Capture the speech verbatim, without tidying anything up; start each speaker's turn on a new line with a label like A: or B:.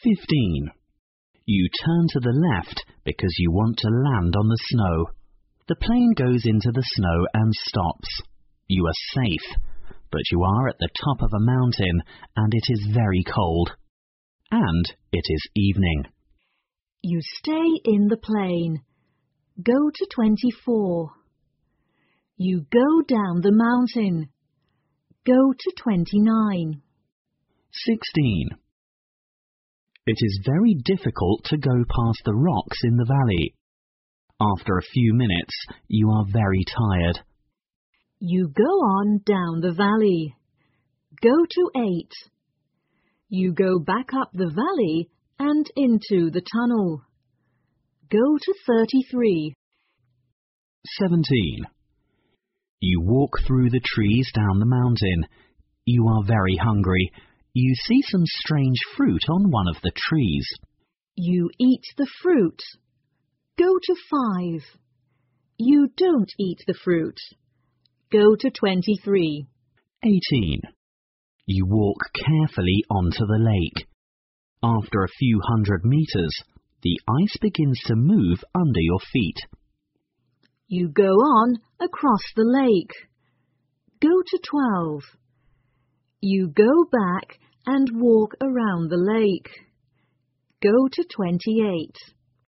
A: fifteen. You turn to the left because you want to land on the snow. The plane goes into the snow and stops. You are safe, but you are at the top of a mountain and it is very cold. And it is evening.
B: You stay in the plane. Go to twenty-four. You go down the mountain. Go to twenty-nine.
A: sixteen. It is very difficult to go past the rocks in the valley. After a few minutes, you are very tired.
B: You go on down the valley. Go to eight. You go back up the valley and into the tunnel. Go to thirty-three.
A: seventeen. You walk through the trees down the mountain. You are very hungry. You see some strange fruit on one of the trees.
B: You eat the fruit. Go to five. You don't eat the fruit. Go to twenty-three.
A: eighteen. You walk carefully onto the lake. After a few hundred meters, the ice begins to move under your feet.
B: You go on across the lake. Go to twelve. You go back and walk around the lake. Go to twenty-eight.